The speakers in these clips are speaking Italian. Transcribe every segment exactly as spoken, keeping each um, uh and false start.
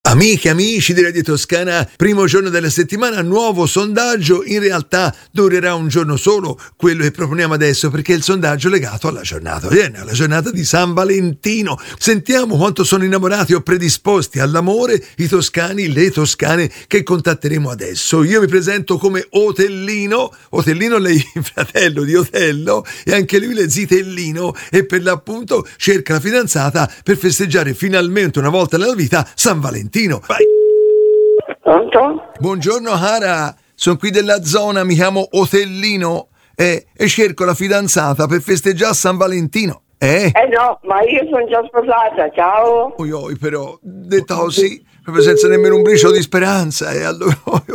Amiche, amici di Radio Toscana, primo giorno della settimana, nuovo sondaggio. In realtà durerà un giorno solo, quello che proponiamo adesso, perché è il sondaggio legato alla giornata odierna, alla giornata di San Valentino. Sentiamo quanto sono innamorati o predisposti all'amore i toscani, le toscane che contatteremo adesso. Io mi presento come Otellino, Otellino lei il fratello di Otello e anche lui le Zitellino, e per l'appunto cerca la fidanzata per festeggiare finalmente una volta nella vita San Valentino. Vai. Pronto? Buongiorno Hara, sono qui della zona, mi chiamo Otellino e, e cerco la fidanzata per festeggiare San Valentino. Eh? Eh no, ma io sono già sposata, ciao. Oi, oi, però, detta così, proprio senza nemmeno un briciolo di speranza, e allora...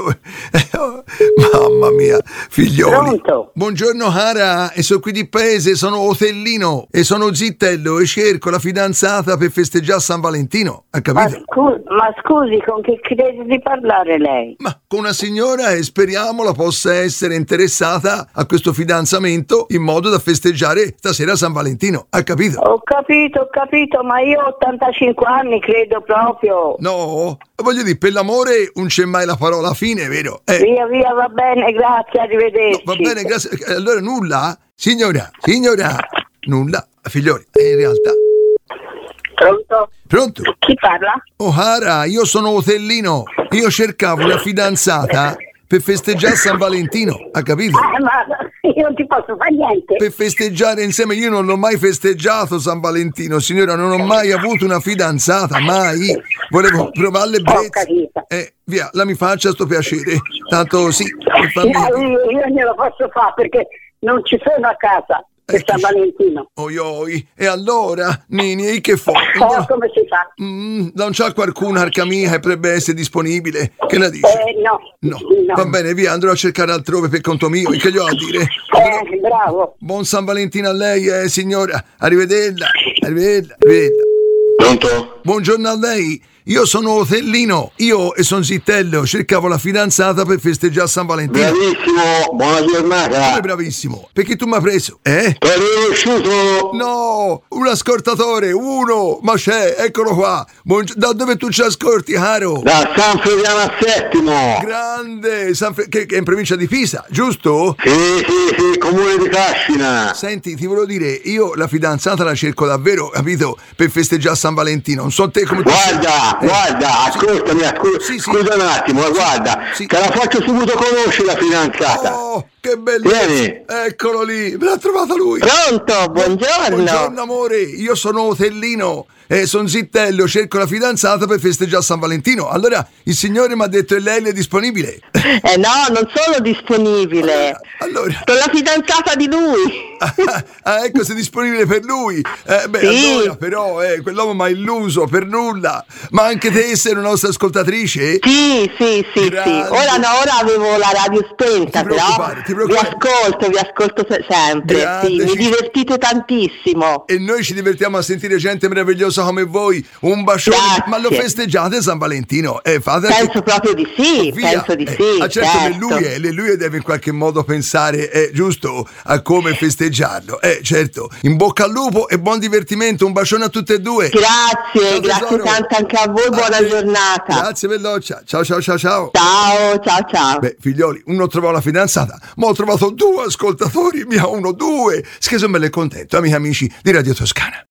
Mamma mia, figlioli. Pronto? Buongiorno Hara, e sono qui di paese, sono Otellino e sono Zittello e cerco la fidanzata per festeggiare San Valentino, ha Ma, capito? scu- ma scusi, con chi crede di parlare lei? Ma con una signora e speriamo la possa essere interessata a questo fidanzamento in modo da festeggiare stasera San Valentino, ha capito? Ho capito, ho capito, ma io ho ottantacinque anni, credo proprio. No, voglio dire, per l'amore non c'è mai la parola fine, vero? Eh, Via, via, va bene, grazie, arrivederci. no, va bene, grazie. Allora nulla? Signora, signora, nulla. Figlioli, eh, in realtà... Pronto? Pronto? Chi parla? Oh Hara, io sono Otellino. Io cercavo una fidanzata per festeggiare San Valentino, ha capito? Ah, ma io non ti posso fare niente. Per festeggiare insieme, io non l'ho mai festeggiato San Valentino, signora, non ho mai avuto una fidanzata, mai. Volevo provare le Ho brezze. capito. Eh, via, la mi faccia sto piacere. Tanto sì, per farmi... No, io, io non lo posso fare perché non ci sono a casa per Eccoci. San Valentino. Oi oi, e allora, Nini, e che fa? Oh, come si fa? Mm, non c'è qualcuno, arca mia, che potrebbe essere disponibile? Che la dice? Eh, no. No. no. Va bene, via, andrò a cercare altrove per conto mio, che gli ho a dire? Eh, bravo. Buon San Valentino a lei, eh, signora. Arrivederla, arrivederla, arrivederla. Pronto? Buongiorno a lei. Io sono Otellino, io e son Zittello, cercavo la fidanzata per festeggiare San Valentino. Bravissimo, buona Come giornata. bravissimo? Perché tu mi hai preso? Eh? T'ho riconosciuto? No, un ascoltatore, uno, ma c'è, eccolo qua. Buong- da dove tu ci ascolti, caro? Da San Frediano a Settimo. Grande, San Fre- che, che è in provincia di Pisa, giusto? Sì, sì, sì, comune di Cascina. Senti, ti volevo dire, io la fidanzata la cerco davvero, capito? Per festeggiare San Valentino. Non so te come tu Guarda, Eh, guarda, sì. ascoltami, ascol- Sì, sì. scusa un attimo, guarda, sì. te la faccio subito conoscere la fidanzata. Oh, che bellezza! Vieni. Eccolo lì, me l'ha trovata lui. Pronto, buongiorno. Buongiorno amore, io sono Otellino e sono Zittello, cerco la fidanzata per festeggiare San Valentino. Allora il signore mi ha detto che lei è disponibile. Eh no, non sono disponibile. Allora, Sono la fidanzata di lui. ah, ecco, sei disponibile per lui. Eh, beh, Sì. allora però eh, quell'uomo mi ha illuso per nulla. Ma anche te sei una nostra ascoltatrice? Sì, sì, sì, sì. Grande. Ora no, ora avevo la radio spenta, Ti però preoccupare, ti vi preoccupare. ascolto, vi ascolto se- sempre. Grande, Sì, mi ci- divertite tantissimo. E noi ci divertiamo a sentire gente meravigliosa come voi. Un bacione. Grazie. Ma lo festeggiate San Valentino? Eh, fate anche- Penso proprio di sì, Via. penso di Eh, sì. ah, certo, certo. Alleluia, Alleluia deve in qualche modo pensare, eh, giusto, a come festeggiarlo. Eh, certo. In bocca al lupo e buon divertimento. Un bacione a tutte e due. Grazie, Ciao, grazie tesoro. tanto anche a voi, buona A te. giornata. Grazie belloccia. Ciao ciao ciao ciao. Ciao, ciao, ciao. Beh, figlioli, uno trovò la fidanzata, ma ho trovato due ascoltatori, mia uno, due. Scherzo, me ne contento, amici amici di Radio Toscana.